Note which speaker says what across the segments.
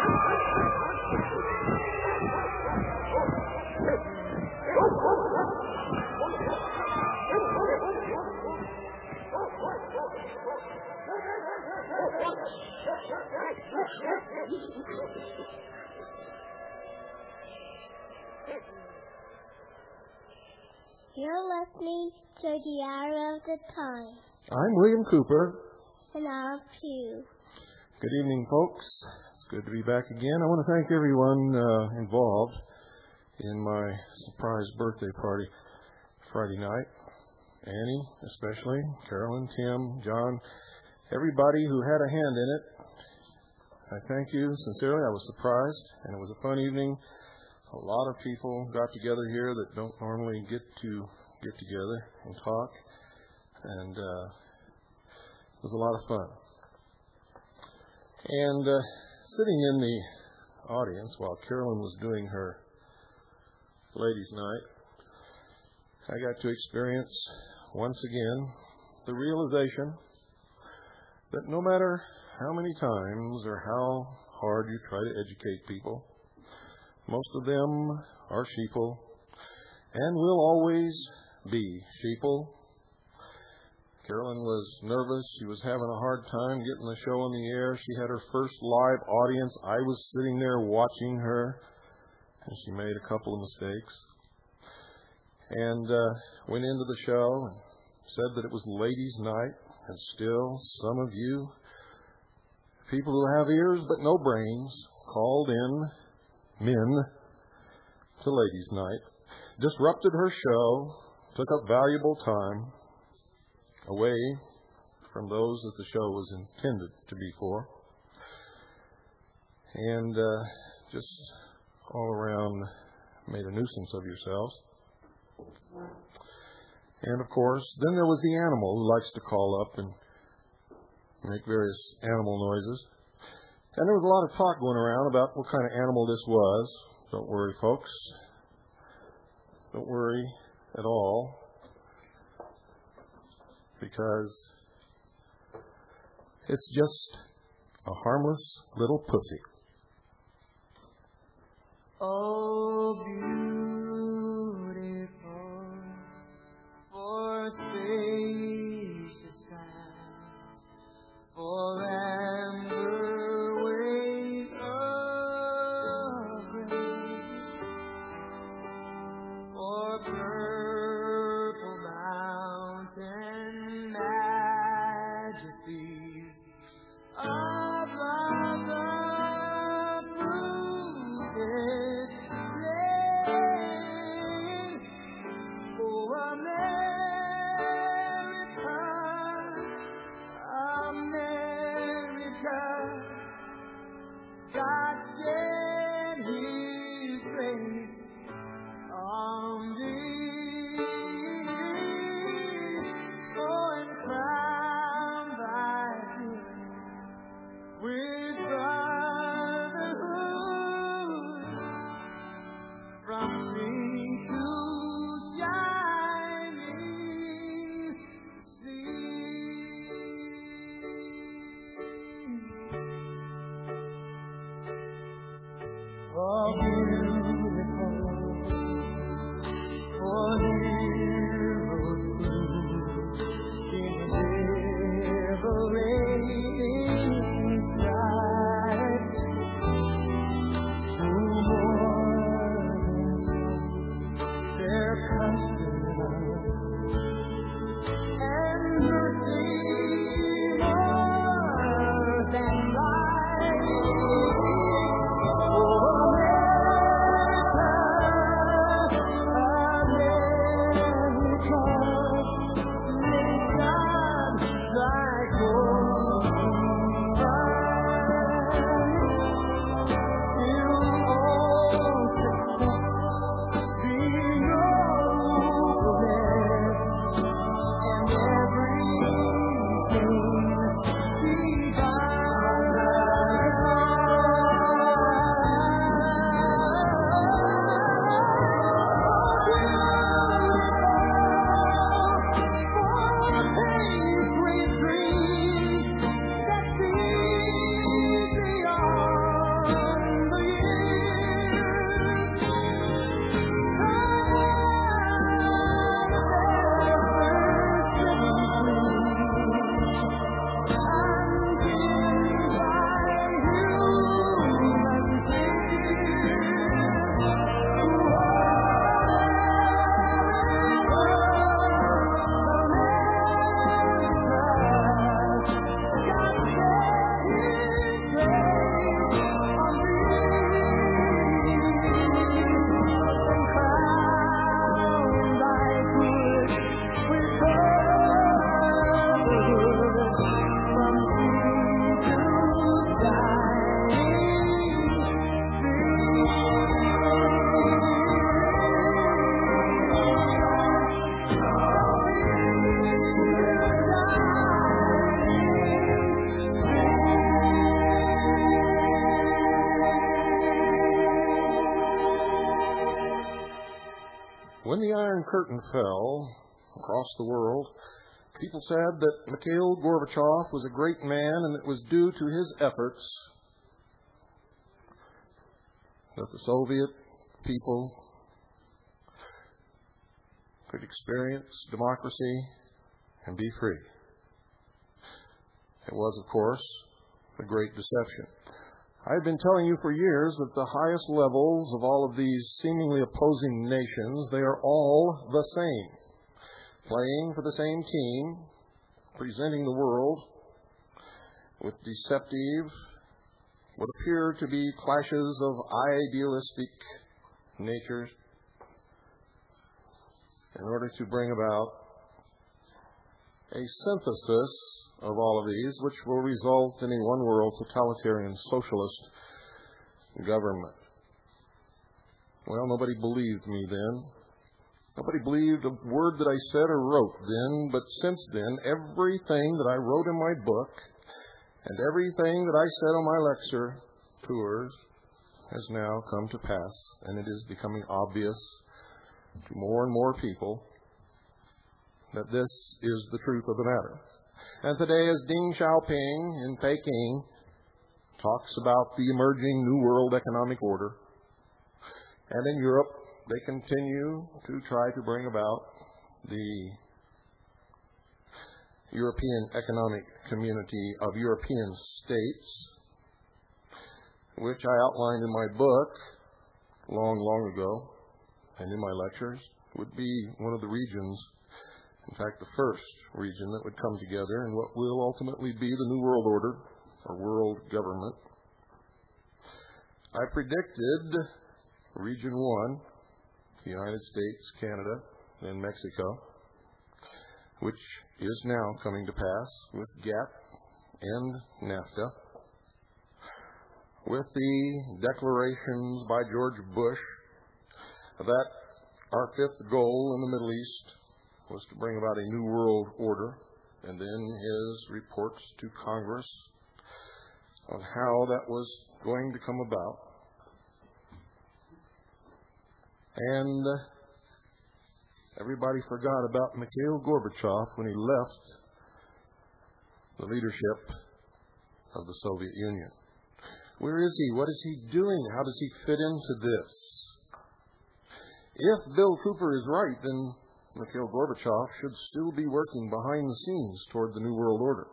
Speaker 1: You're listening to the Hour of the Time.
Speaker 2: I'm William Cooper.
Speaker 1: And I'm Pew.
Speaker 2: Good evening, folks. It's good to be back again. I want to thank everyone involved in my surprise birthday party Friday night. Annie, especially, Carolyn, Tim, John, everybody who had a hand in it. I thank you sincerely. I was surprised, and it was a fun evening. A lot of people got together here that don't normally get together and talk, and it was a lot of fun. And sitting in the audience while Carolyn was doing her ladies' night, I got to experience once again the realization that no matter how many times or how hard you try to educate people, most of them are sheeple and will always be sheeple. Carolyn was nervous. She was having a hard time getting the show in the air. She had her first live audience. I was sitting there watching her, and she made a couple of mistakes. And went into the show and said that it was ladies' night, and still some of you, people who have ears but no brains, called in men to ladies' night, disrupted her show, took up valuable time away from those that the show was intended to be for, and just all around made a nuisance of yourselves. And of course, then there was the animal who likes to call up and make various animal noises. And there was a lot of talk going around about what kind of animal this was. Don't worry, folks. Don't worry at all. Because it's just a harmless little pussy.
Speaker 3: Oh, beautiful, for spacious skies, for amber ways of grace, for purple mountain majesties of the fruited plain. Oh, America, America, God shed His grace on thee, oh, and crown thy head with brotherhood from sea to shining sea. Oh, beautiful, for heroes in the liberating strife, who more their custom and mercy more than life. Oh, America,
Speaker 2: When the Iron Curtain fell across the world, people said that Mikhail Gorbachev was a great man and it was due to his efforts that the Soviet people could experience democracy and be free. It was, of course, a great deception. I've been telling you for years that the highest levels of all of these seemingly opposing nations, they are all the same, playing for the same team, presenting the world with deceptive, what appear to be clashes of idealistic natures in order to bring about a synthesis of all of these, which will result in a one-world totalitarian socialist government. Well, nobody believed me then. Nobody believed a word that I said or wrote then, but since then, everything that I wrote in my book and everything that I said on my lecture tours has now come to pass, and it is becoming obvious to more and more people that this is the truth of the matter. And today, as Deng Xiaoping in Peking talks about the emerging New World Economic Order, and in Europe, they continue to try to bring about the European Economic Community of European States, which I outlined in my book long ago and in my lectures, would be one of the regions, in fact, the first region that would come together in what will ultimately be the New World Order, or world government. I predicted Region 1, the United States, Canada, and Mexico, which is now coming to pass with GATT and NAFTA, with the declarations by George Bush that our fifth goal in the Middle East was to bring about a new world order, and then his reports to Congress on how that was going to come about. And everybody forgot about Mikhail Gorbachev when he left the leadership of the Soviet Union. Where is he? What is he doing? How does he fit into this? If Bill Cooper is right, then Mikhail Gorbachev should still be working behind the scenes toward the New World Order.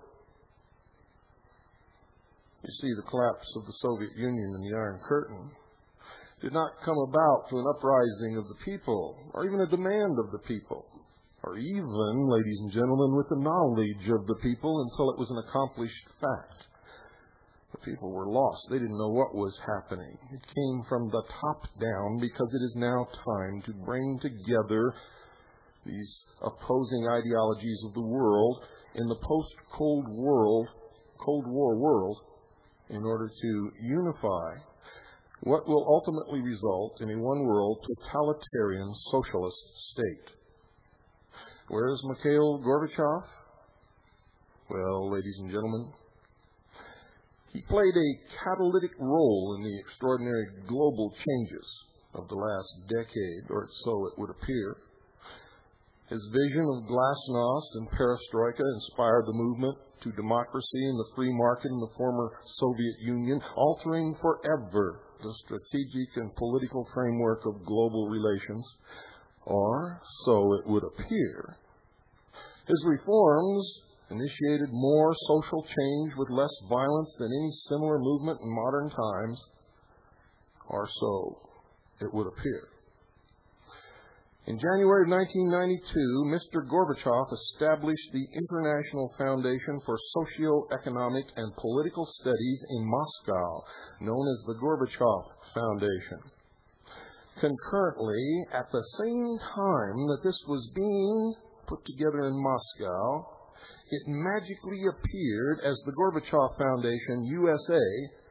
Speaker 2: You see, the collapse of the Soviet Union and the Iron Curtain did not come about through an uprising of the people, or even a demand of the people, or even, ladies and gentlemen, with the knowledge of the people until it was an accomplished fact. The people were lost. They didn't know what was happening. It came from the top down because it is now time to bring together these opposing ideologies of the world in the post-Cold War world in order to unify what will ultimately result in a one-world totalitarian socialist state. Where is Mikhail Gorbachev? Well, ladies and gentlemen, he played a catalytic role in the extraordinary global changes of the last decade, or so it would appear. His vision of glasnost and perestroika inspired the movement to democracy and the free market in the former Soviet Union, altering forever the strategic and political framework of global relations, or so it would appear. His reforms initiated more social change with less violence than any similar movement in modern times, or so it would appear. In January of 1992, Mr. Gorbachev established the International Foundation for Socio-Economic and Political Studies in Moscow, known as the Gorbachev Foundation. Concurrently, at the same time that this was being put together in Moscow, it magically appeared as the Gorbachev Foundation USA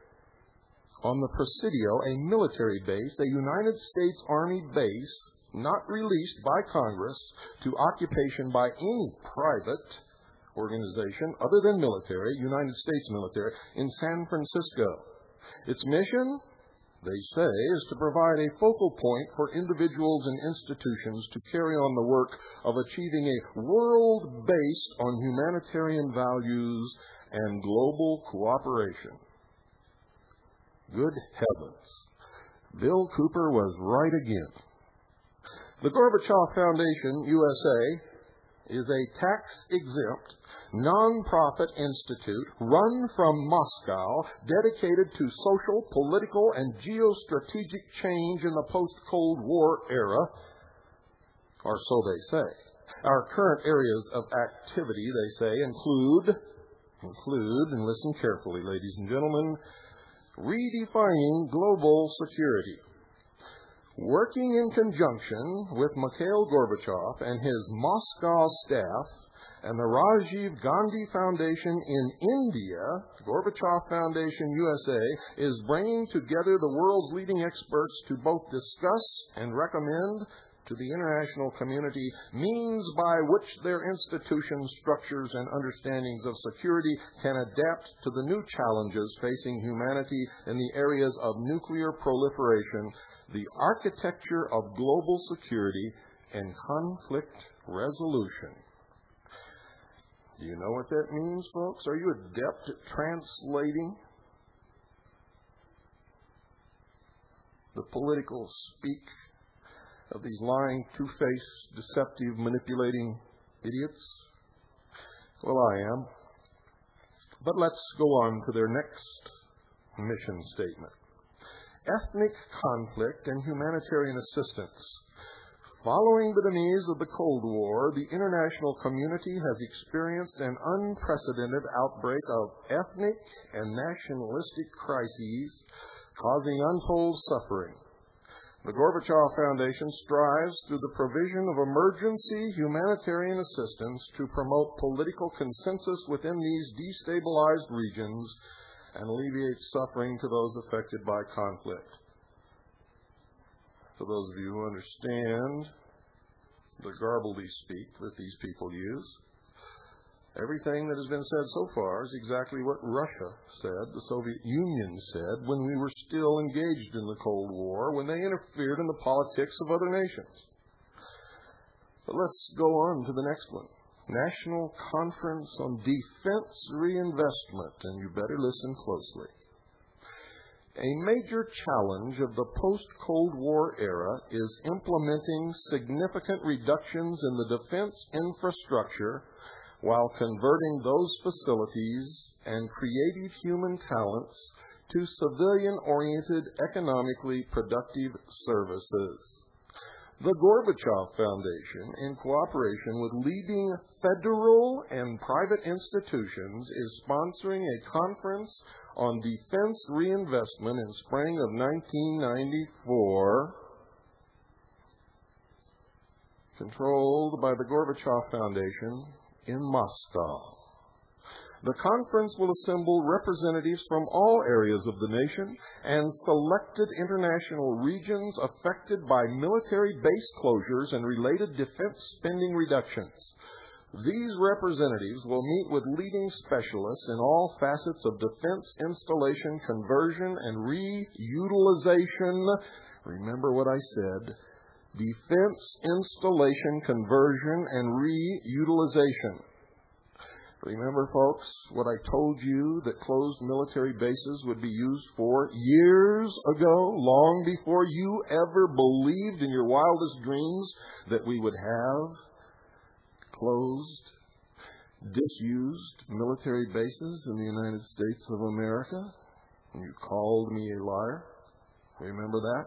Speaker 2: on the Presidio, a military base, a United States Army base, not released by Congress to occupation by any private organization other than military, United States military, in San Francisco. Its mission? they say, is to provide a focal point for individuals and institutions to carry on the work of achieving a world based on humanitarian values and global cooperation. Good heavens, Bill Cooper was right again. The Gorbachev Foundation, USA, is a tax-exempt, non-profit institute run from Moscow dedicated to social, political, and geostrategic change in the post-Cold War era, or so they say. Our current areas of activity, they say, include, and listen carefully, ladies and gentlemen, redefining global security. Working in conjunction with Mikhail Gorbachev and his Moscow staff and the Rajiv Gandhi Foundation in India, Gorbachev Foundation USA is bringing together the world's leading experts to both discuss and recommend to the international community means by which their institutions, structures, and understandings of security can adapt to the new challenges facing humanity in the areas of nuclear proliferation, the architecture of global security, and conflict resolution. Do you know what that means, folks? Are you adept at translating the political speak of these lying, two-faced, deceptive, manipulating idiots? Well, I am. But let's go on to their next mission statement. Ethnic conflict and humanitarian assistance. Following the demise of the Cold War, the international community has experienced an unprecedented outbreak of ethnic and nationalistic crises, causing untold suffering. The Gorbachev Foundation strives through the provision of emergency humanitarian assistance to promote political consensus within these destabilized regions and alleviate suffering to those affected by conflict. For those of you who understand the garbledy-speak that these people use, everything that has been said so far is exactly what Russia said, the Soviet Union said, when we were still engaged in the Cold War, when they interfered in the politics of other nations. But let's go on to the next one. National Conference on Defense Reinvestment, and you better listen closely. A major challenge of the post-Cold War era is implementing significant reductions in the defense infrastructure while converting those facilities and creative human talents to civilian-oriented, economically productive services. The Gorbachev Foundation, in cooperation with leading federal and private institutions, is sponsoring a conference on defense reinvestment in spring of 1994, controlled by the Gorbachev Foundation in Moscow. The conference will assemble representatives from all areas of the nation and selected international regions affected by military base closures and related defense spending reductions. These representatives will meet with leading specialists in all facets of defense installation, conversion, and reutilization. Remember what I said. Defense installation, conversion, and reutilization. Remember, folks, what I told you that closed military bases would be used for years ago, long before you ever believed in your wildest dreams that we would have closed, disused military bases in the United States of America? And you called me a liar. Remember that?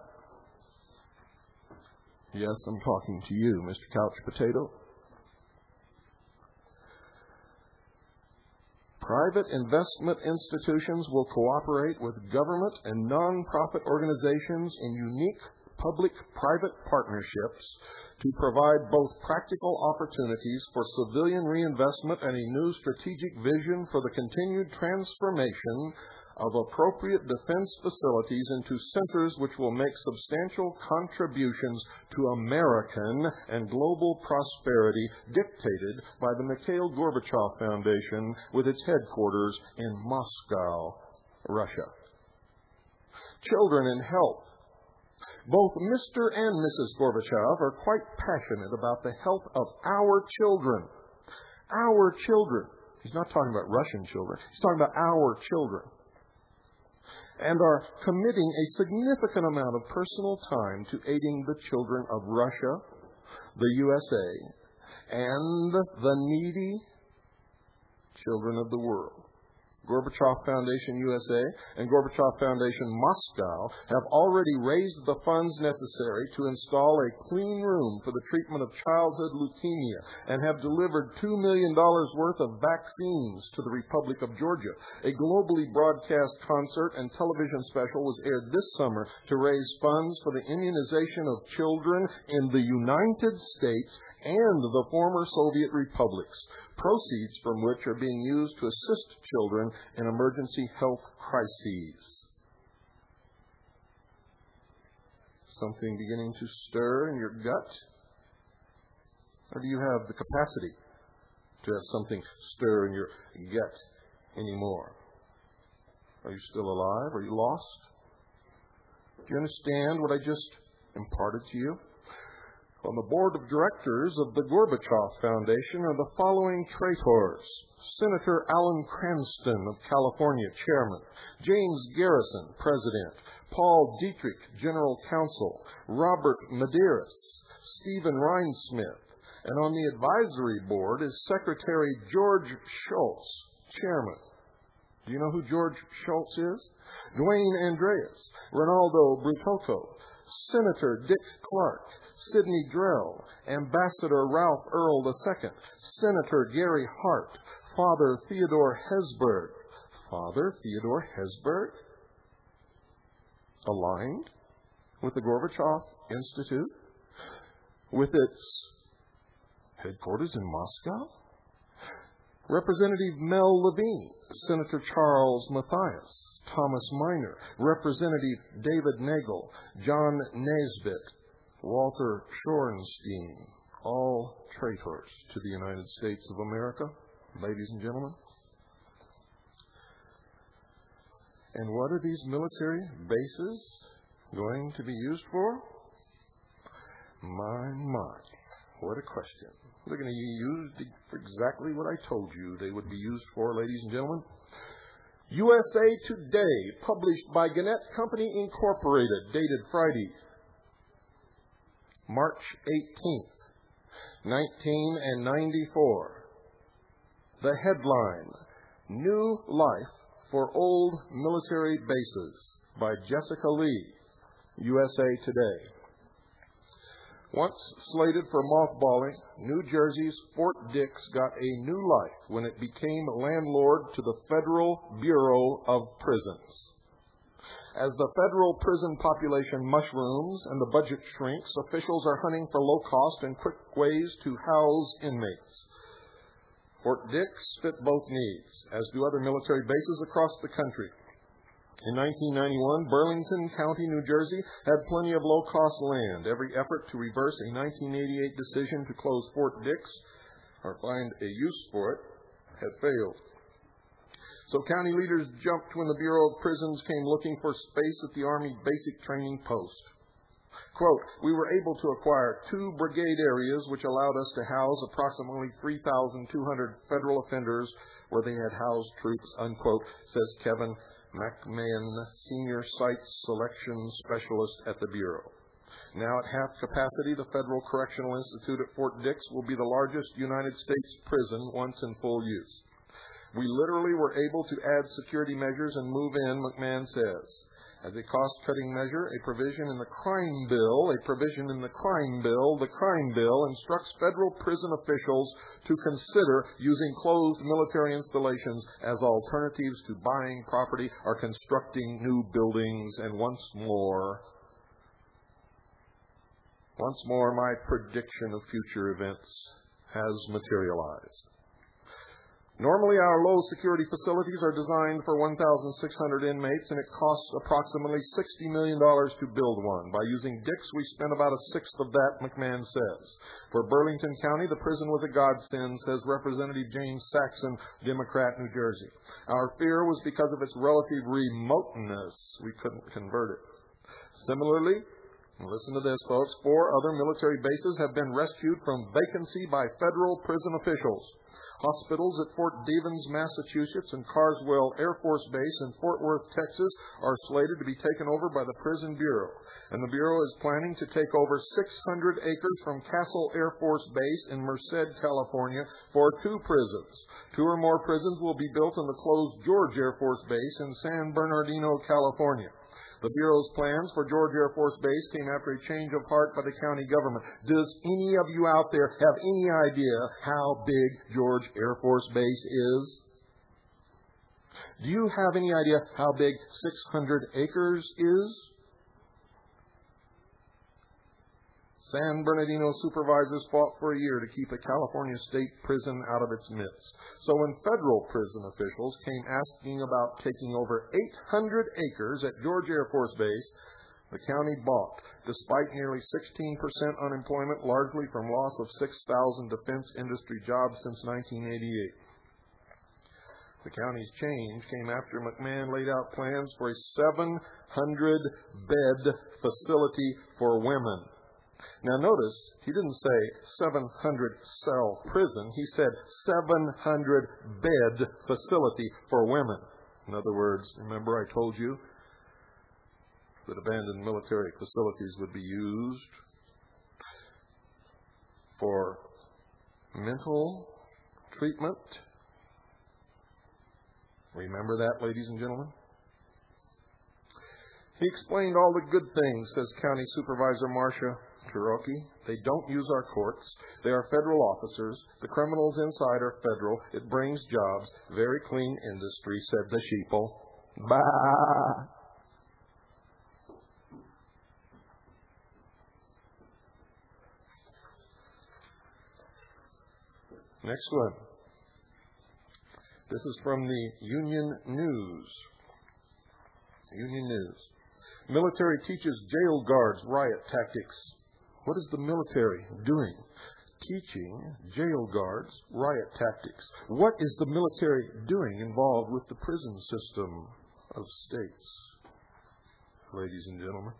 Speaker 2: Yes, I'm talking to you, Mr. Couch Potato. Private investment institutions will cooperate with government and non-profit organizations in unique public-private partnerships to provide both practical opportunities for civilian reinvestment and a new strategic vision for the continued transformation of appropriate defense facilities into centers which will make substantial contributions to American and global prosperity dictated by the Mikhail Gorbachev Foundation with its headquarters in Moscow, Russia. children and health. Both Mr. and Mrs. Gorbachev are quite passionate about the health of our children. Our children. He's not talking about Russian children. He's talking about our children. And are committing a significant amount of personal time to aiding the children of Russia, the USA, and the needy children of the world. Gorbachev Foundation USA and Gorbachev Foundation Moscow have already raised the funds necessary to install a clean room for the treatment of childhood leukemia and have delivered $2 million worth of vaccines to the Republic of Georgia. A globally broadcast concert and television special was aired this summer to raise funds for the immunization of children in the United States and the former Soviet republics, proceeds from which are being used to assist children in emergency health crises. Something beginning to stir in your gut? Or do you have the capacity to have something stir in your gut anymore? Are you still alive? Are you lost? Do you understand what I just imparted to you? On the board of directors of the Gorbachev Foundation are the following traitors: Senator Alan Cranston of California, Chairman; James Garrison, President; Paul Dietrich, General Counsel; Robert Medeiros; Stephen Rhinesmith. And on the advisory board is Secretary George Shultz, Chairman. Do you know who George Shultz is? Dwayne Andreas, Ronaldo Brutocco, Senator Dick Clark, Sidney Drell, Ambassador Ralph Earl II, Senator Gary Hart, Father Theodore Hesburgh. Father Theodore Hesburgh? Aligned with the Gorbachev Institute? With its headquarters in Moscow? Representative Mel Levine, Senator Charles Mathias, Thomas Minor, Representative David Nagel, John Nesbitt, Walter Shorenstein, all traitors to the United States of America, ladies and gentlemen. And what are these military bases going to be used for? My, what a question. They're going to be used for exactly what I told you they would be used for, ladies and gentlemen. USA Today, published by Gannett Company Incorporated, dated Friday, March 18th, 1994. The headline, New Life for Old Military Bases, by Jessica Lee, USA Today. Once slated for mothballing, New Jersey's Fort Dix got a new life when it became landlord to the Federal Bureau of Prisons. As the federal prison population mushrooms and the budget shrinks, officials are hunting for low-cost and quick ways to house inmates. Fort Dix fit both needs, as do other military bases across the country. In 1991, Burlington County, New Jersey, had plenty of low-cost land. Every effort to reverse a 1988 decision to close Fort Dix, or find a use for it, had failed. So county leaders jumped when the Bureau of Prisons came looking for space at the Army Basic Training Post. Quote, we were able to acquire 2 brigade areas which allowed us to house approximately 3,200 federal offenders where they had housed troops, unquote, says Kevin McMahon, Senior Site Selection Specialist at the Bureau. Now at half capacity, the Federal Correctional Institute at Fort Dix will be the largest United States prison once in full use. We literally were able to add security measures and move in, McMahon says. As a cost-cutting measure, the crime bill instructs federal prison officials to consider using closed military installations as alternatives to buying property or constructing new buildings. And once more, my prediction of future events has materialized. Normally, our low-security facilities are designed for 1,600 inmates, and it costs approximately $60 million to build one. By using Dix, we spent about a sixth of that, McMahon says. For Burlington County, the prison was a godsend, says Representative James Saxon, Democrat, New Jersey. Our fear was because of its relative remoteness. We couldn't convert it. Similarly, listen to this, folks, 4 other military bases have been rescued from vacancy by federal prison officials. Hospitals at Fort Devens, Massachusetts, and Carswell Air Force Base in Fort Worth, Texas, are slated to be taken over by the Prison Bureau. And the Bureau is planning to take over 600 acres from Castle Air Force Base in Merced, California, for 2 prisons. 2 or more prisons will be built on the closed George Air Force Base in San Bernardino, California. The Bureau's plans for George Air Force Base came after a change of heart by the county government. Does any of you out there have any idea how big George Air Force Base is? Do you have any idea how big 600 acres is? San Bernardino supervisors fought for a year to keep a California state prison out of its midst. So when federal prison officials came asking about taking over 800 acres at George Air Force Base, the county balked, despite nearly 16% unemployment, largely from loss of 6,000 defense industry jobs since 1988. The county's change came after McMahon laid out plans for a 700-bed facility for women. Now notice, he didn't say 700-cell prison. He said 700-bed facility for women. In other words, remember I told you that abandoned military facilities would be used for mental treatment. Remember that, ladies and gentlemen? He explained all the good things, says County Supervisor Marcia Cherokee. They don't use our courts. They are federal officers. The criminals inside are federal. It brings jobs. Very clean industry, said the sheeple. Bah! Next one. This is from the Union News. Union News. Military teaches jail guards riot tactics. What is the military doing? Teaching jail guards riot tactics. What is the military doing involved with the prison system of states? Ladies and gentlemen.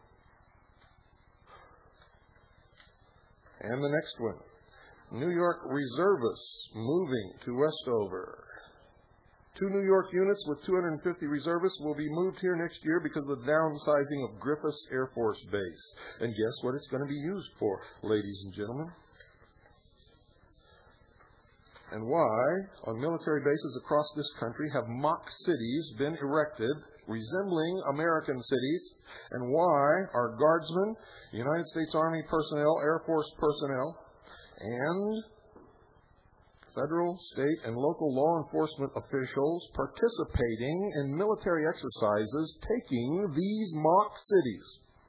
Speaker 2: And the next one. New York reservists moving to Westover. 2 New York units with 250 reservists will be moved here next year because of the downsizing of Griffiss Air Force Base. And guess what it's going to be used for, ladies and gentlemen? And why, on military bases across this country, have mock cities been erected resembling American cities? And why are guardsmen, United States Army personnel, Air Force personnel, and federal, state, and local law enforcement officials participating in military exercises taking these mock cities?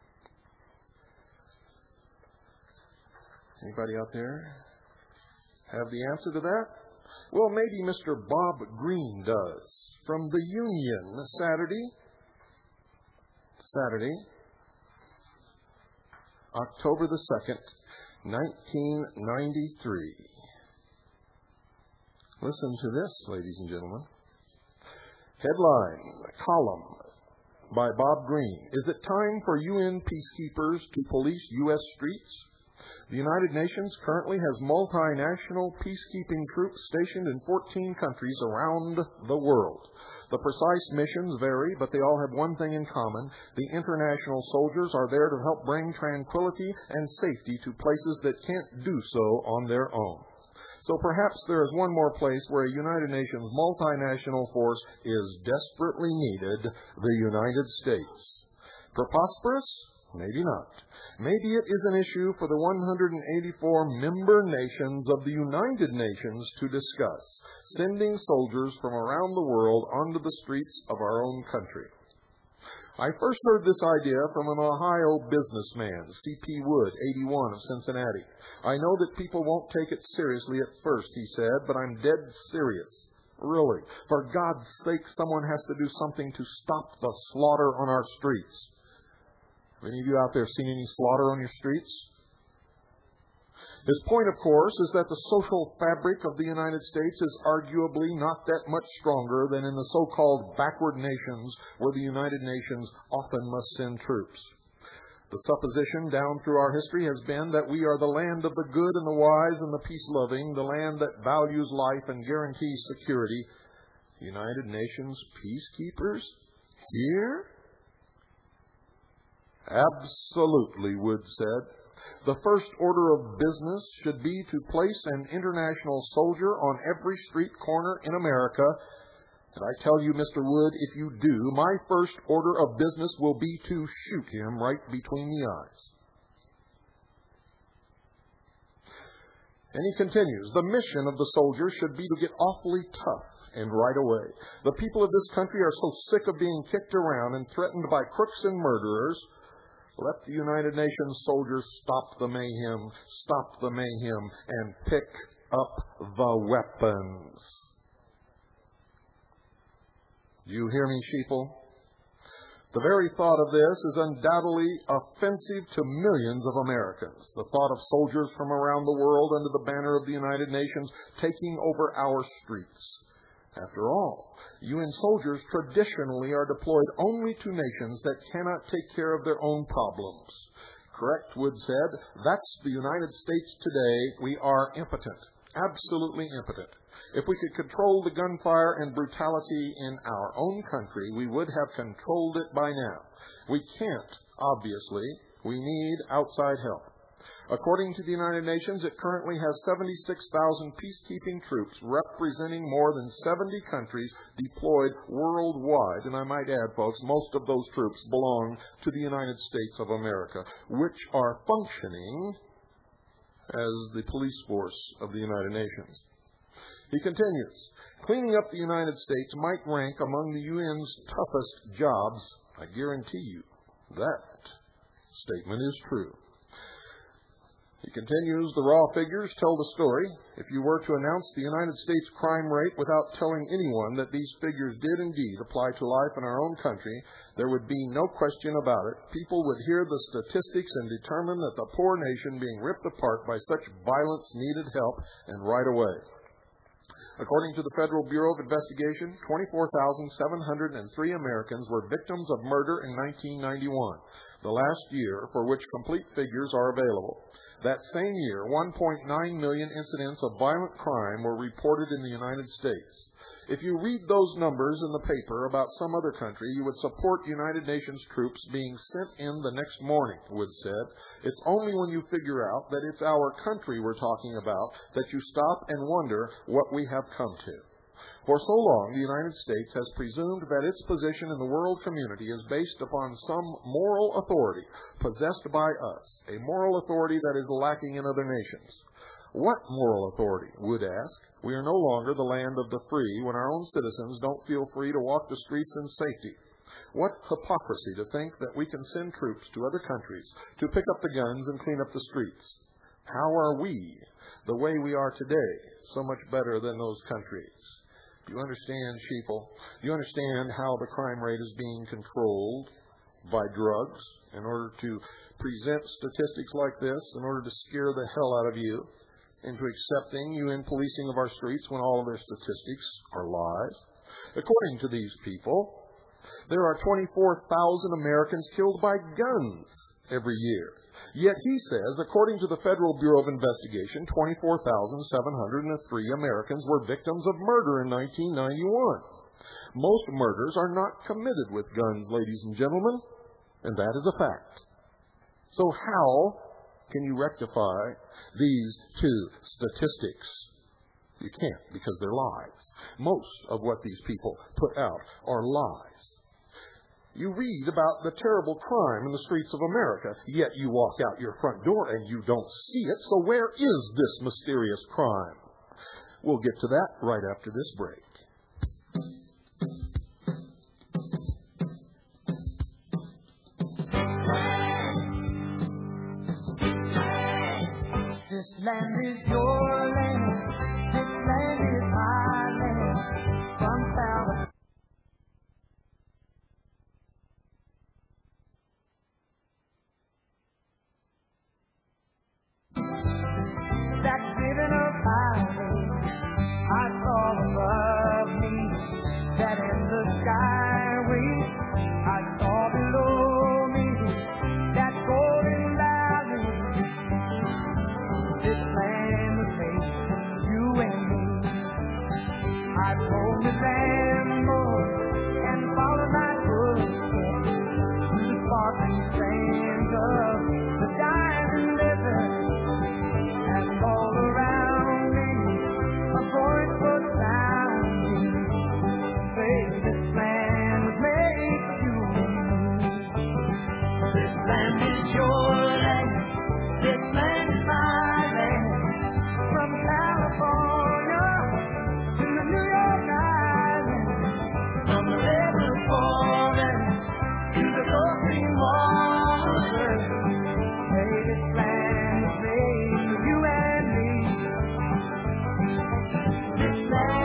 Speaker 2: Anybody out there have the answer to that? Well, maybe Mr. Bob Green does. From the Union, Saturday, October the 2nd, 1993. Listen to this, ladies and gentlemen. Headline, column by Bob Green. Is it time for UN peacekeepers to police U.S. streets? The United Nations currently has multinational peacekeeping troops stationed in 14 countries around the world. The precise missions vary, but they all have one thing in common. The international soldiers are there to help bring tranquility and safety to places that can't do so on their own. So perhaps there is one more place where a United Nations multinational force is desperately needed, the United States. Preposterous? Maybe not. Maybe it is an issue for the 184 member nations of the United Nations to discuss, sending soldiers from around the world onto the streets of our own country. I first heard this idea from an Ohio businessman, C.P. Wood, 81, of Cincinnati. I know that people won't take it seriously at first, he said, but I'm dead serious. Really. For God's sake, someone has to do something to stop the slaughter on our streets. Have any of you out there seen any slaughter on your streets? His point, of course, is that the social fabric of the United States is arguably not that much stronger than in the so-called backward nations where the United Nations often must send troops. The supposition down through our history has been that we are the land of the good and the wise and the peace-loving, the land that values life and guarantees security. United Nations peacekeepers? Here? Absolutely, Wood said. The first order of business should be to place an international soldier on every street corner in America. And I tell you, Mr. Wood, if you do, my first order of business will be to shoot him right between the eyes. And he continues, the mission of the soldier should be to get awfully tough and right away. The people of this country are so sick of being kicked around and threatened by crooks and murderers. Let the United Nations soldiers stop the mayhem, and pick up the weapons. Do you hear me, sheeple? The very thought of this is undoubtedly offensive to millions of Americans. The thought of soldiers from around the world under the banner of the United Nations taking over our streets. After all, UN soldiers traditionally are deployed only to nations that cannot take care of their own problems. Correct, Wood said. That's the United States today. We are impotent, absolutely impotent. If we could control the gunfire and brutality in our own country, we would have controlled it by now. We can't, obviously. We need outside help. According to the United Nations, it currently has 76,000 peacekeeping troops representing more than 70 countries deployed worldwide. And I might add, folks, most of those troops belong to the United States of America, which are functioning as the police force of the United Nations. He continues, cleaning up the United States might rank among the UN's toughest jobs. I guarantee you that statement is true. He continues, the raw figures tell the story. If you were to announce the United States crime rate without telling anyone that these figures did indeed apply to life in our own country, there would be no question about it. People would hear the statistics and determine that the poor nation being ripped apart by such violence needed help, and right away. According to the Federal Bureau of Investigation, 24,703 Americans were victims of murder in 1991, the last year for which complete figures are available. That same year, 1.9 million incidents of violent crime were reported in the United States. If you read those numbers in the paper about some other country, you would support United Nations troops being sent in the next morning, Wood said. It's only when you figure out that it's our country we're talking about that you stop and wonder what we have come to. For so long, the United States has presumed that its position in the world community is based upon some moral authority possessed by us, a moral authority that is lacking in other nations. What moral authority, Wood asked? We are no longer the land of the free when our own citizens don't feel free to walk the streets in safety. What hypocrisy to think that we can send troops to other countries to pick up the guns and clean up the streets. How are we, the way we are today, so much better than those countries? Do you understand, sheeple? Do you understand how the crime rate is being controlled by drugs in order to present statistics like this, in order to scare the hell out of you into accepting UN policing of our streets when all of their statistics are lies? According to these people, there are 24,000 Americans killed by guns every year. Yet he says, according to the Federal Bureau of Investigation, 24,703 Americans were victims of murder in 1991. Most murders are not committed with guns, ladies and gentlemen, and that is a fact. So how can you rectify these two statistics? You can't, because they're lies. Most of what these people put out are lies. You read about the terrible crime in the streets of America, yet you walk out your front door and you don't see it. So where is this mysterious crime? We'll get to that right after this break.
Speaker 3: This land is your land. This land is my land. golden sands of the diamond desert. And all around me, a voice was sounding, saying this land would make you move. This land is your land, this land is my land. From California to the New York Island, from the river forest to the ocean water. Hey, this land is made for you and me. This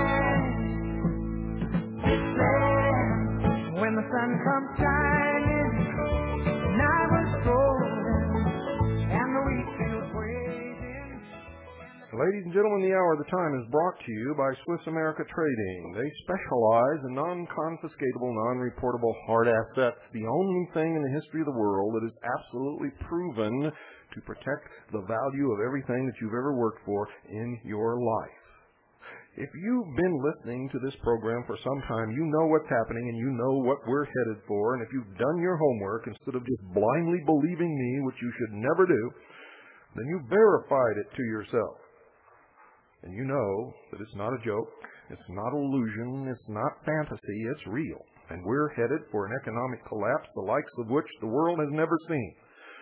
Speaker 3: land, when the sun comes shining, the night was golden, and the wheat fields waving.
Speaker 2: Ladies and gentlemen, the Hour of the Time is brought to you by Swiss America Trading. They specialize in non-confiscatable, non-reportable hard assets, the only thing in the history of the world that is absolutely proven to protect the value of everything that you've ever worked for in your life. If you've been listening to this program for some time, you know what's happening and you know what we're headed for. And if you've done your homework instead of just blindly believing me, which you should never do, then you verified it to yourself. And you know that it's not a joke, it's not illusion, it's not fantasy, it's real. And we're headed for an economic collapse, the likes of which the world has never seen.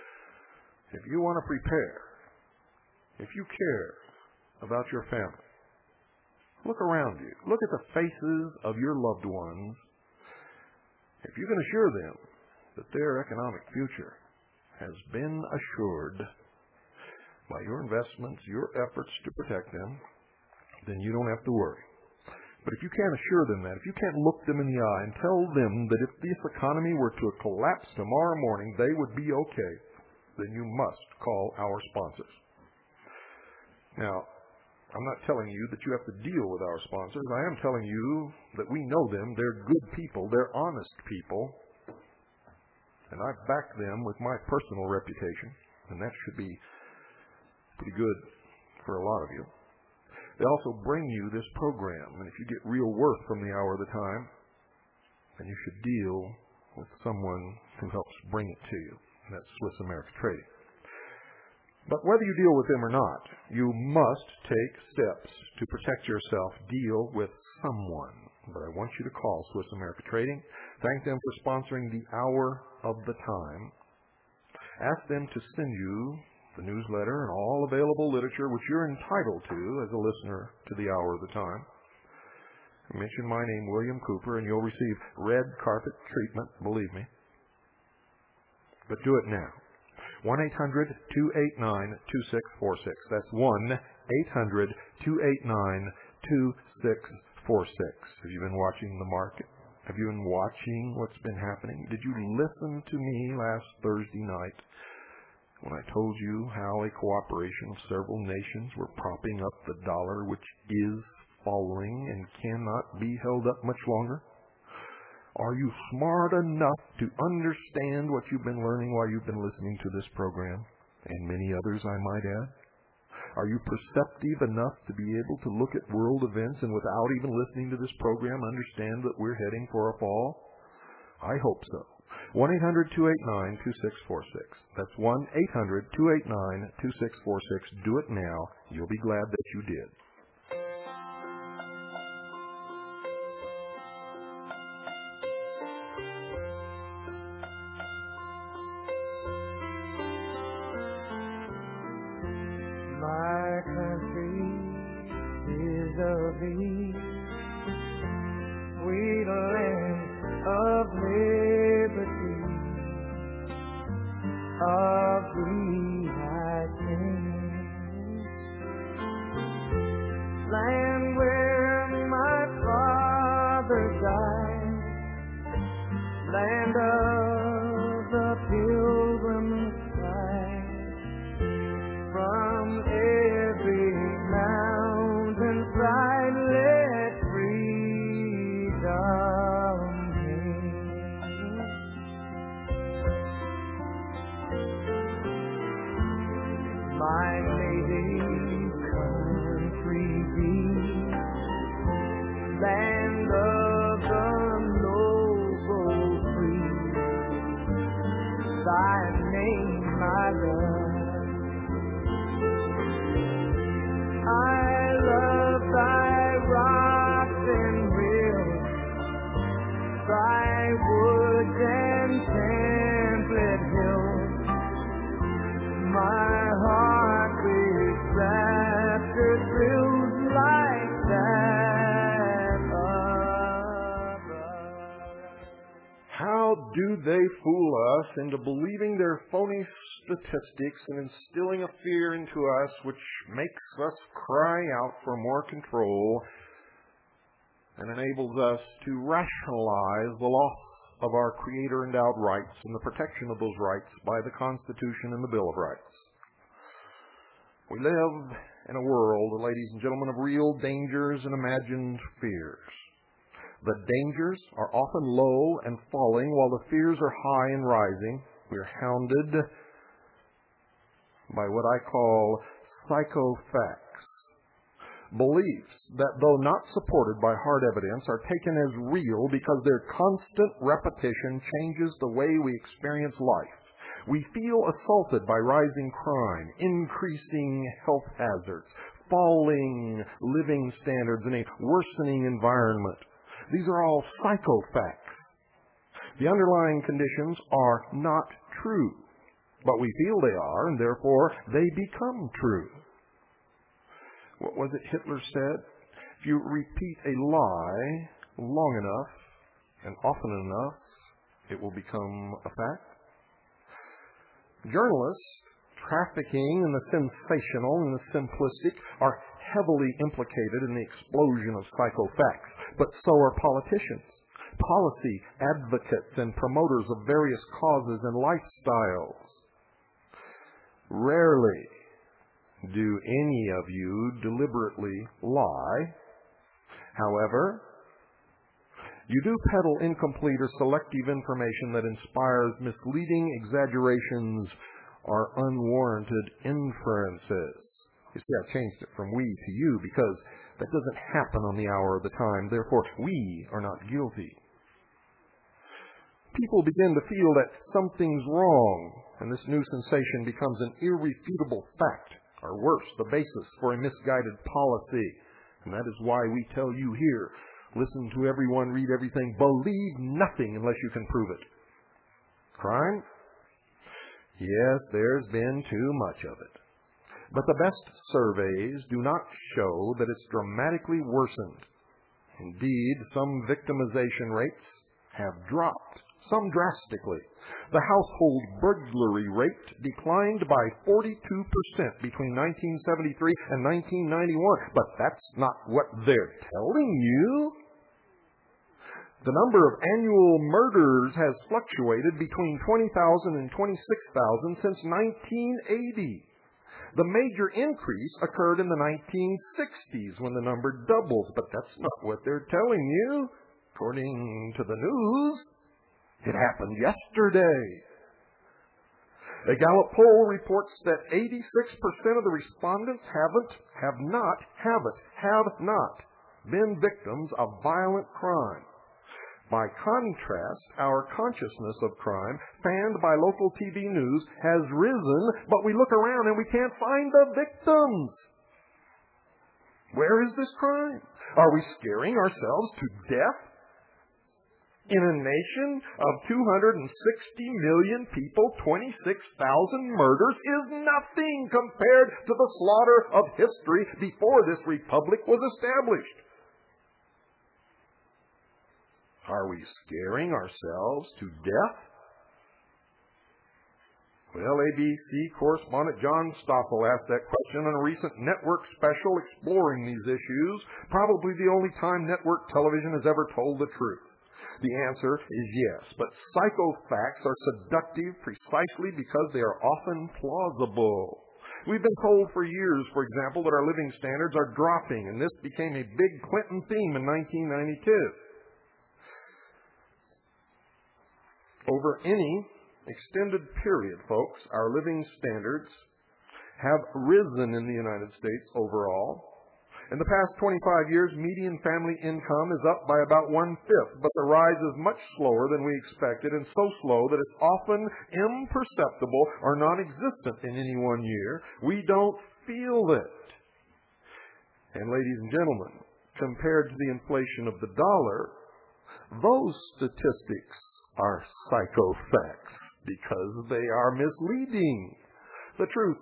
Speaker 2: If you want to prepare, if you care about your family, look around you. Look at the faces of your loved ones. If you can assure them that their economic future has been assured by your investments, your efforts to protect them, then you don't have to worry. But if you can't assure them that, if you can't look them in the eye and tell them that if this economy were to collapse tomorrow morning, they would be okay, then you must call our sponsors. Now, I'm not telling you that you have to deal with our sponsors. I am telling you that we know them. They're good people. They're honest people. And I back them with my personal reputation. And that should be pretty good for a lot of you. They also bring you this program. And if you get real worth from the Hour of the Time, then you should deal with someone who helps bring it to you. And that's Swiss America Trading. But whether you deal with them or not, you must take steps to protect yourself. Deal with someone. But I want you to call Swiss America Trading. Thank them for sponsoring the Hour of the Time. Ask them to send you the newsletter and all available literature which you're entitled to as a listener to the Hour of the Time. Mention my name, William Cooper, and you'll receive red carpet treatment, believe me. But do it now. 1-800-289-2646. That's 1-800-289-2646. Have you been watching the market? Have you been watching what's been happening? Did you listen to me last Thursday night when I told you how a cooperation of several nations were propping up the dollar, which is falling and cannot be held up much longer? Are you smart enough to understand what you've been learning while you've been listening to this program, and many others, I might add? Are you perceptive enough to be able to look at world events and without even listening to this program understand that we're heading for a fall? I hope so. 1-800-289-2646. That's 1-800-289-2646. Do it now. You'll be glad that you did.
Speaker 3: My country is of thee, sweet land of liberty, of thee I sing. Land where my father died, land of the pilgrim's pride. From every mountain side, let freedom ring. My native country be, land of the noble free. thy name, my love. I love thy rocks and rills, thy woods and template hills. My heart with rapture thrills like that above.
Speaker 2: How do they fool us into believing their phony statistics and instilling a fear into us which makes us cry out for more control and enables us to rationalize the loss of our Creator-endowed rights and the protection of those rights by the Constitution and the Bill of Rights. We live in a world, ladies and gentlemen, of real dangers and imagined fears. The dangers are often low and falling, while the fears are high and rising. We are hounded by what I call psychofacts. Beliefs that, though not supported by hard evidence, are taken as real because their constant repetition changes the way we experience life. We feel assaulted by rising crime, increasing health hazards, falling living standards, and a worsening environment. These are all psychofacts. The underlying conditions are not true, but we feel they are, and therefore they become true. What was it Hitler said? If you repeat a lie long enough and often enough, it will become a fact. Journalists trafficking in the sensational and the simplistic are heavily implicated in the explosion of psychofacts, but so are politicians, policy advocates, and promoters of various causes and lifestyles. Rarely do any of you deliberately lie. However, you do peddle incomplete or selective information that inspires misleading exaggerations or unwarranted inferences. You see, I've changed it from we to you because that doesn't happen on the hour of the time. Therefore, we are not guilty. People begin to feel that something's wrong, and this new sensation becomes an irrefutable fact, or worse, the basis for a misguided policy. And that is why we tell you here, listen to everyone, read everything, believe nothing unless you can prove it. Crime? Yes, there's been too much of it. But the best surveys do not show that it's dramatically worsened. Indeed, some victimization rates have dropped, some drastically. The household burglary rate declined by 42% between 1973 and 1991. But that's not what they're telling you. The number of annual murders has fluctuated between 20,000 and 26,000 since 1980. The major increase occurred in the 1960s when the number doubled, but that's not what they're telling you. According to the news, it happened yesterday. A Gallup poll reports that 86% of the respondents have not been victims of violent crime. By contrast, our consciousness of crime, fanned by local TV news, has risen, but we look around and we can't find the victims. Where is this crime? Are we scaring ourselves to death? In a nation of 260 million people, 26,000 murders is nothing compared to the slaughter of history before this republic was established. Are we scaring ourselves to death? Well, ABC correspondent John Stossel asked that question on a recent network special exploring these issues, probably the only time network television has ever told the truth. The answer is yes, but psychofacts are seductive precisely because they are often plausible. We've been told for years, for example, that our living standards are dropping, and this became a big Clinton theme in 1992. Over any extended period, folks, our living standards have risen in the United States overall. In the past 25 years, median family income is up by about 1/5, but the rise is much slower than we expected, and so slow that it's often imperceptible or non-existent in any one year. We don't feel it. And ladies and gentlemen, compared to the inflation of the dollar, those statistics are psychofacts because they are misleading. The truth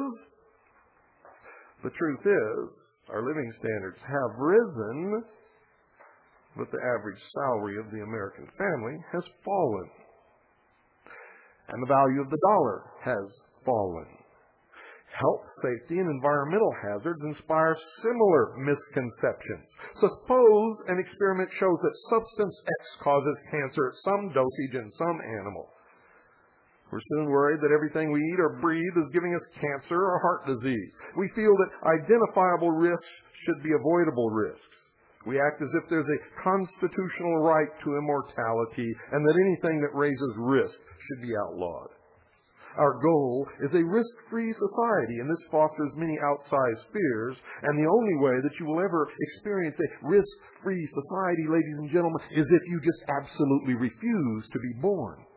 Speaker 2: is, our living standards have risen, but the average salary of the American family has fallen. And the value of the dollar has fallen. Health, safety, and environmental hazards inspire similar misconceptions. Suppose an experiment shows that substance X causes cancer at some dosage in some animal. We're soon worried that everything we eat or breathe is giving us cancer or heart disease. We feel that identifiable risks should be avoidable risks. We act as if there's a constitutional right to immortality and that anything that raises risk should be outlawed. Our goal is a risk-free society, and this fosters many outsized fears. And the only way that you will ever experience a risk-free society, ladies and gentlemen, is if you just absolutely refuse to be born.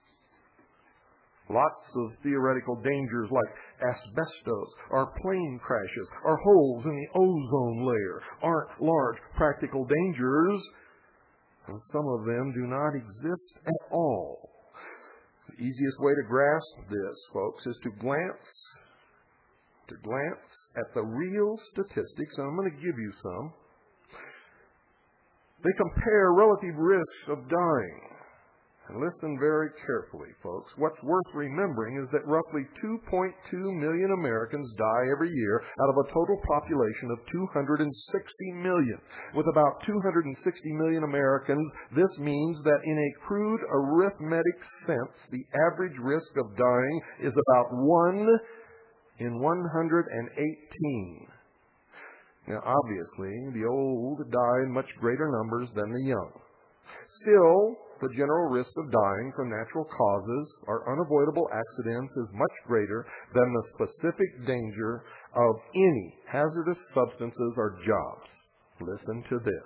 Speaker 2: Lots of theoretical dangers like asbestos, or plane crashes, or holes in the ozone layer aren't large practical dangers, and some of them do not exist at all. The easiest way to grasp this, folks, is to glance at the real statistics, and I'm going to give you some. They compare relative risks of dying. And listen very carefully, folks. What's worth remembering is that roughly 2.2 million Americans die every year out of a total population of 260 million. With about 260 million Americans, this means that in a crude arithmetic sense, the average risk of dying is about 1 in 118. Now, obviously, the old die in much greater numbers than the young. Still, the general risk of dying from natural causes or unavoidable accidents is much greater than the specific danger of any hazardous substances or jobs. Listen to this.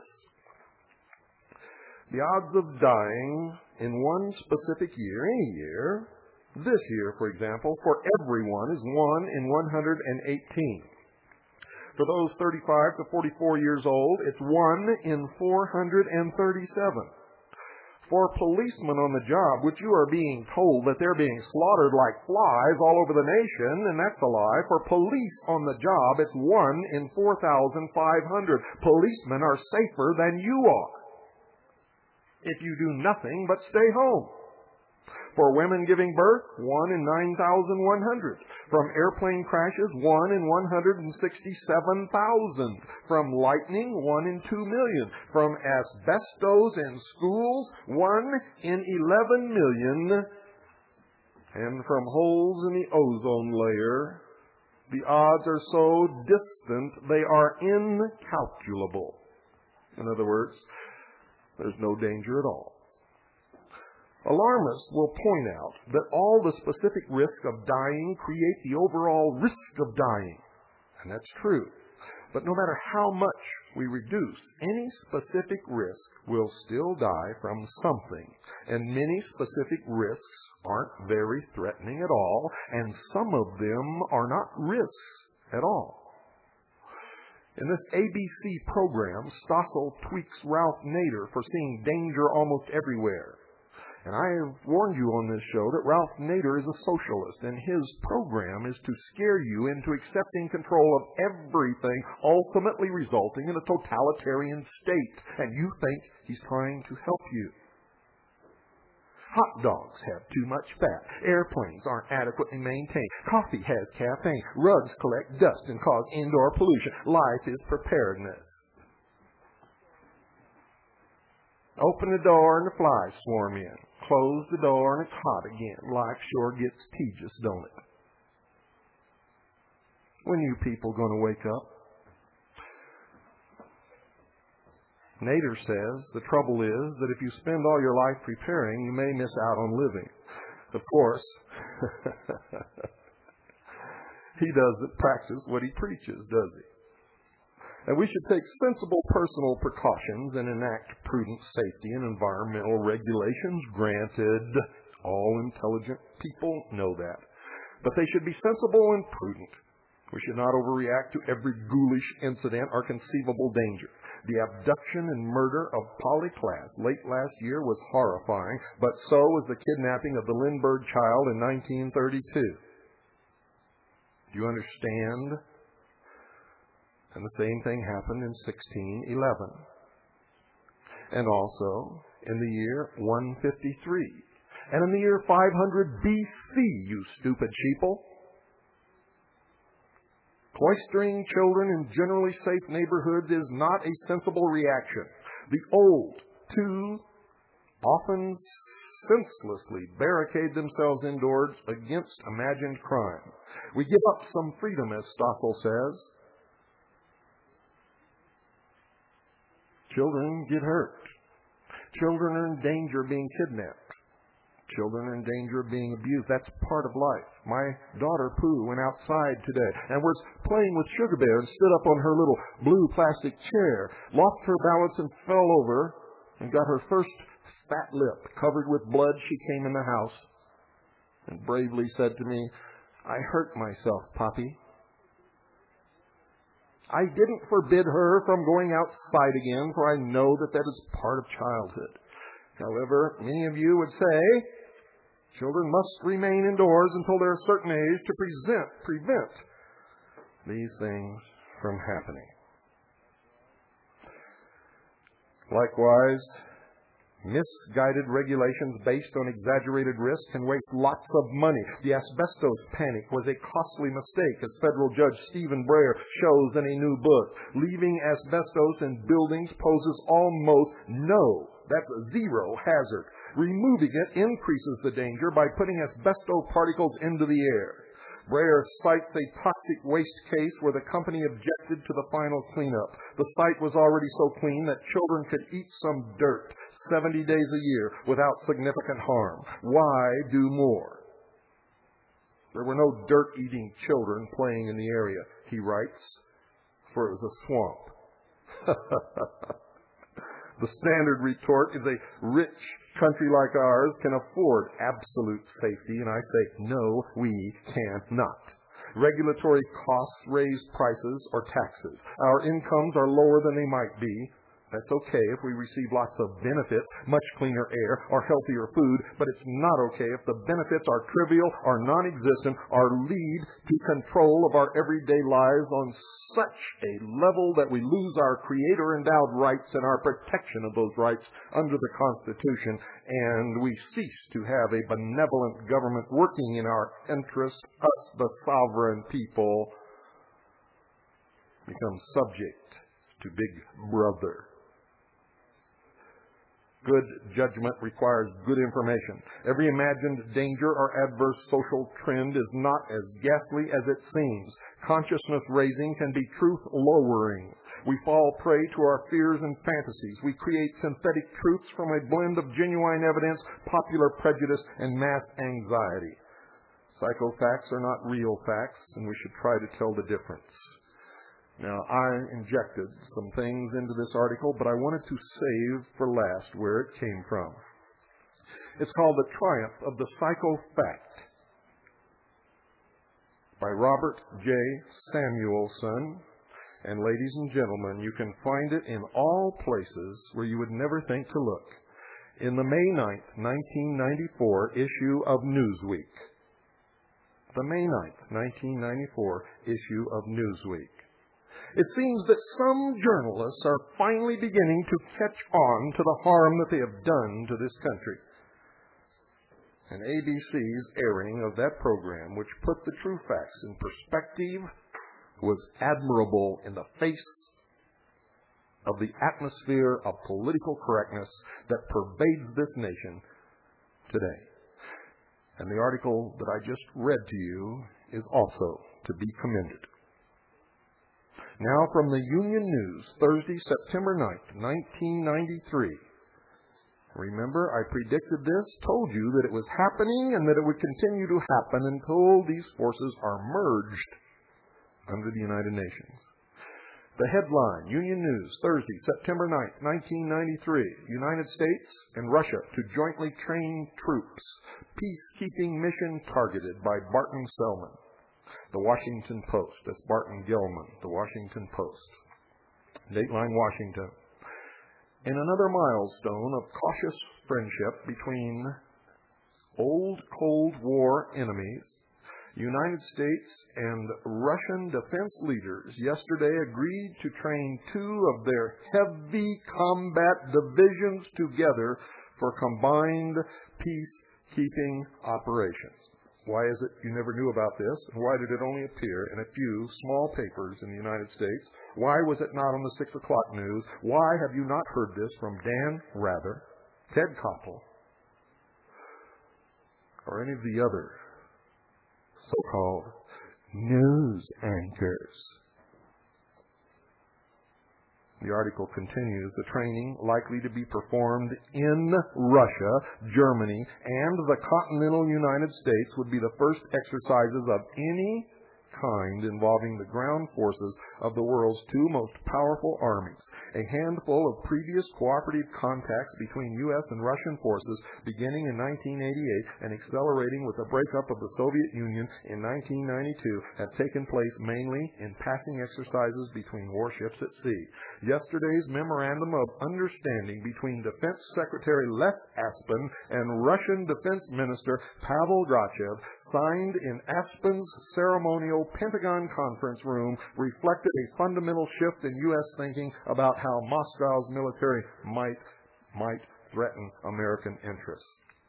Speaker 2: The odds of dying in one specific year, any year, this year, for example, for everyone is 1 in 118. For those 35 to 44 years old, it's 1 in 437. For policemen on the job, which you are being told that they're being slaughtered like flies all over the nation, and that's a lie. For police on the job, it's 1 in 4,500. Policemen are safer than you are if you do nothing but stay home. For women giving birth, 1 in 9,100. From airplane crashes, 1 in 167,000. From lightning, 1 in 2 million. From asbestos in schools, 1 in 11 million. And from holes in the ozone layer, the odds are so distant they are incalculable. In other words, there's no danger at all. Alarmists will point out that all the specific risk of dying create the overall risk of dying. And that's true. But no matter how much we reduce any specific risk, we'll still die from something. And many specific risks aren't very threatening at all, and some of them are not risks at all. In this ABC program, Stossel tweaks Ralph Nader for seeing danger almost everywhere. And I have warned you on this show that Ralph Nader is a socialist, and his program is to scare you into accepting control of everything, ultimately resulting in a totalitarian state. And you think he's trying to help you. Hot dogs have too much fat. Airplanes aren't adequately maintained. Coffee has caffeine. Rugs collect dust and cause indoor pollution. Life is preparedness. Open the door and the flies swarm in. Close the door and it's hot again. Life sure gets tedious, don't it? When you people going to wake up? Nader says the trouble is that if you spend all your life preparing, you may miss out on living. Of course, he doesn't practice what he preaches, does he? And we should take sensible personal precautions and enact prudent safety and environmental regulations. Granted, all intelligent people know that. But they should be sensible and prudent. We should not overreact to every ghoulish incident or conceivable danger. The abduction and murder of Polly Klaas late last year was horrifying, but so was the kidnapping of the Lindbergh child in 1932. Do you understand? And the same thing happened in 1611. And also in the year 153. And in the year 500 BC, you stupid sheeple. Cloistering children in generally safe neighborhoods is not a sensible reaction. The old, too often senselessly barricade themselves indoors against imagined crime. We give up some freedom, as Stossel says. Children get hurt. Children are in danger of being kidnapped. Children are in danger of being abused. That's part of life. My daughter, Pooh, went outside today and was playing with Sugar Bear and stood up on her little blue plastic chair, lost her balance and fell over and got her first fat lip covered with blood. She came in the house and bravely said to me, "I hurt myself, Poppy." I didn't forbid her from going outside again, for I know that that is part of childhood. However, many of you would say children must remain indoors until they're a certain age to prevent these things from happening. Likewise, misguided regulations based on exaggerated risk can waste lots of money. The asbestos panic was a costly mistake, as federal judge Stephen Breyer shows in a new book. Leaving asbestos in buildings poses almost that's zero hazard. Removing it increases the danger by putting asbestos particles into the air. Breyer cites a toxic waste case where the company objected to the final cleanup. The site was already so clean that children could eat some dirt 70 days a year without significant harm. Why do more? There were no dirt-eating children playing in the area, he writes, for it was a swamp. The standard retort is a rich country like ours can afford absolute safety, and I say, no, we cannot. Regulatory costs raise prices or taxes. Our incomes are lower than they might be. That's okay if we receive lots of benefits, much cleaner air, or healthier food, but it's not okay if the benefits are trivial or non-existent or lead to control of our everyday lives on such a level that we lose our Creator-endowed rights and our protection of those rights under the Constitution, and we cease to have a benevolent government working in our interest. Us, the sovereign people, become subject to Big Brother. Good judgment requires good information. Every imagined danger or adverse social trend is not as ghastly as it seems. Consciousness raising can be truth lowering. We fall prey to our fears and fantasies. We create synthetic truths from a blend of genuine evidence, popular prejudice, and mass anxiety. Psychofacts are not real facts, and we should try to tell the difference. Now, I injected some things into this article, but I wanted to save for last where it came from. It's called The Triumph of the Psychofact by Robert J. Samuelson. And ladies and gentlemen, you can find it in all places where you would never think to look. In the May 9th, 1994 issue of Newsweek. The May 9th, 1994 issue of Newsweek. It seems that some journalists are finally beginning to catch on to the harm that they have done to this country. And ABC's airing of that program, which put the true facts in perspective, was admirable in the face of the atmosphere of political correctness that pervades this nation today. And the article that I just read to you is also to be commended. Now from the Union News, Thursday, September 9th, 1993. Remember, I predicted this, told you that it was happening and that it would continue to happen until these forces are merged under the United Nations. The headline, Union News, Thursday, September 9th, 1993. United States and Russia to jointly train troops. Peacekeeping mission targeted by Barton Selman. The Washington Post. That's Barton Gellman, The Washington Post. Dateline, Washington. In another milestone of cautious friendship between old Cold War enemies, United States and Russian defense leaders yesterday agreed to train two of their heavy combat divisions together for combined peacekeeping operations. Why is it you never knew about this? And why did it only appear in a few small papers in the United States? Why was it not on the 6 o'clock news? Why have you not heard this from Dan Rather, Ted Koppel, or any of the other so-called news anchors? The article continues, the training likely to be performed in Russia, Germany, and the continental United States would be the first exercises of any kind involving the ground forces of the world's two most powerful armies. A handful of previous cooperative contacts between U.S. and Russian forces beginning in 1988 and accelerating with the breakup of the Soviet Union in 1992 have taken place mainly in passing exercises between warships at sea. Yesterday's memorandum of understanding between Defense Secretary Les Aspin and Russian Defense Minister Pavel Grachev, signed in Aspin's ceremonial Pentagon conference room, reflected a fundamental shift in U.S. thinking about how Moscow's military might threaten American interests.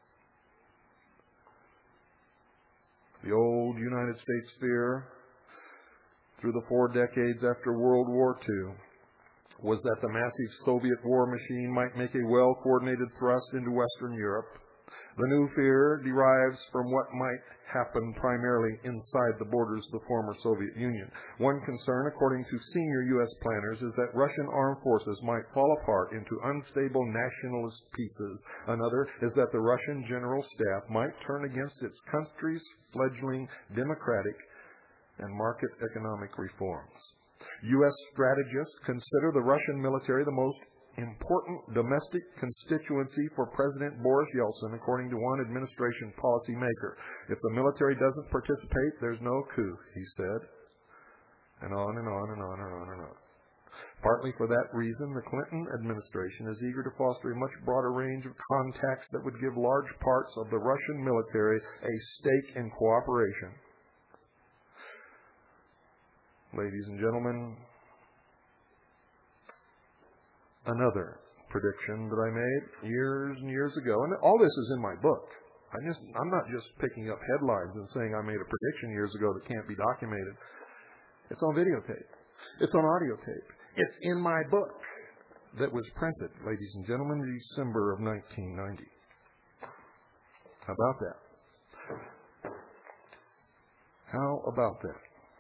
Speaker 2: The old United States fear through the 4 decades after World War II was that the massive Soviet war machine might make a well-coordinated thrust into Western Europe. The new fear derives from what might happen primarily inside the borders of the former Soviet Union. One concern, according to senior U.S. planners, is that Russian armed forces might fall apart into unstable nationalist pieces. Another is that the Russian general staff might turn against its country's fledgling democratic and market economic reforms. U.S. strategists consider the Russian military the most important domestic constituency for President Boris Yeltsin, according to one administration policymaker. If the military doesn't participate, there's no coup, he said. And on and on and on and on and on. Partly for that reason, the Clinton administration is eager to foster a much broader range of contacts that would give large parts of the Russian military a stake in cooperation. Ladies and gentlemen, another prediction that I made years and years ago, and all this is in my book. I'm not just picking up headlines and saying I made a prediction years ago that can't be documented. It's on videotape. It's on audio tape. It's in my book that was printed, ladies and gentlemen, in December of 1990. How about that? How about that?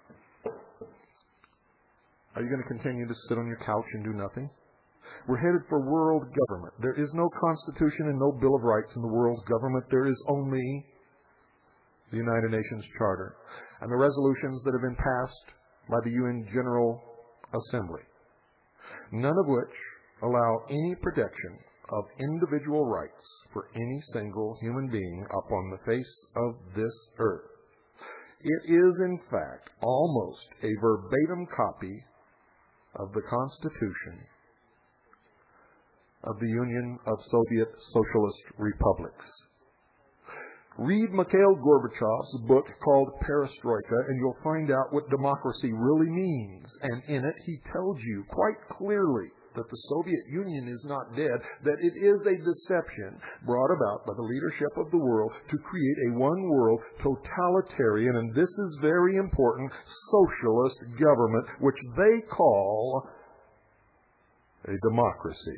Speaker 2: Are you going to continue to sit on your couch and do nothing? We're headed for world government. There is no Constitution and no Bill of Rights in the world government. There is only the United Nations Charter and the resolutions that have been passed by the UN General Assembly, none of which allow any protection of individual rights for any single human being upon the face of this earth. It is, in fact, almost a verbatim copy of the Constitution of the Union of Soviet Socialist Republics. Read Mikhail Gorbachev's book called Perestroika, and you'll find out what democracy really means. And in it, he tells you quite clearly that the Soviet Union is not dead, that it is a deception brought about by the leadership of the world to create a one-world, totalitarian, and this is very important, socialist government, which they call a democracy.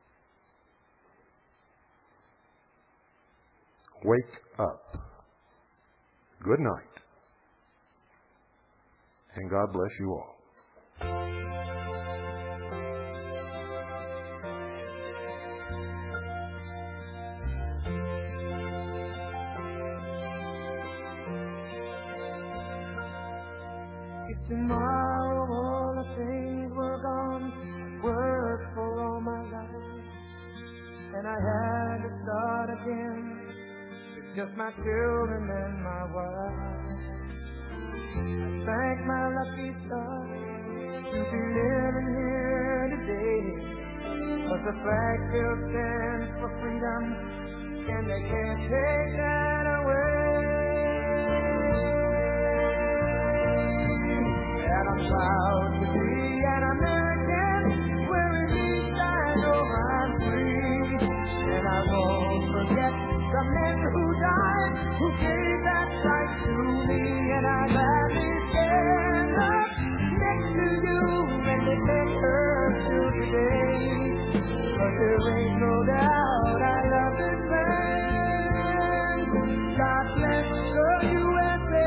Speaker 2: Wake up. Good night. And God bless you all.
Speaker 3: If tomorrow all the things were gone, worked for all my life, and I had to start again with just my children and my wife. I thank my lucky stars to be living here today, 'cause the flag still stands for freedom, and they can't take that away. And I'm proud to be an American, wearing each I know I'm free. And I won't forget the men who died, who gave that right to me. And I gladly stand up next to you and defend her till today. 'Cause there ain't no doubt I love this land. God bless the USA.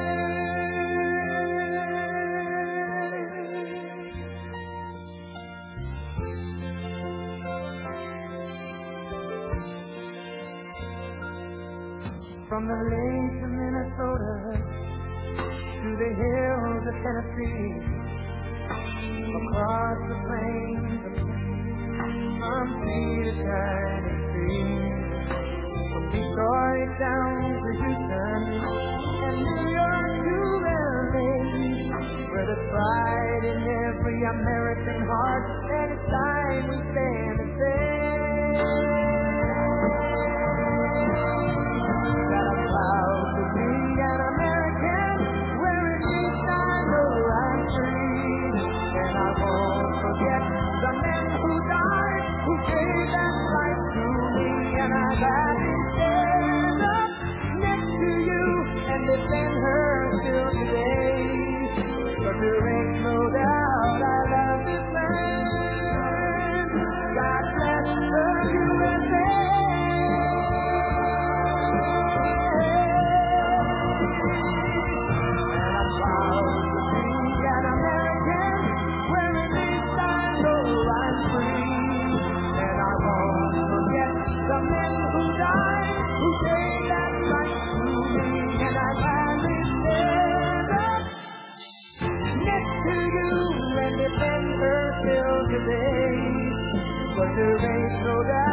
Speaker 3: From the lakes of Minnesota to the hills of Tennessee, across the plains of from sea to shining sea, from Detroit down to Houston and New York to LA, where there's pride in every American heart, and it's time we stand and say that I'm proud to be an American, wearing each I know I'm free. And I won't forget the men who died, who gave that right to me. And I gladly stand up next to you and defend her till today. 'Cause there ain't no doubt I love this land. God bless the USA. And I'm proud to be an American, wearing each I know I'm free. And I won't forget the men who died, who gave that right to me. And I gladly stand up next to you and defend her till today. 'Cause there ain't no doubt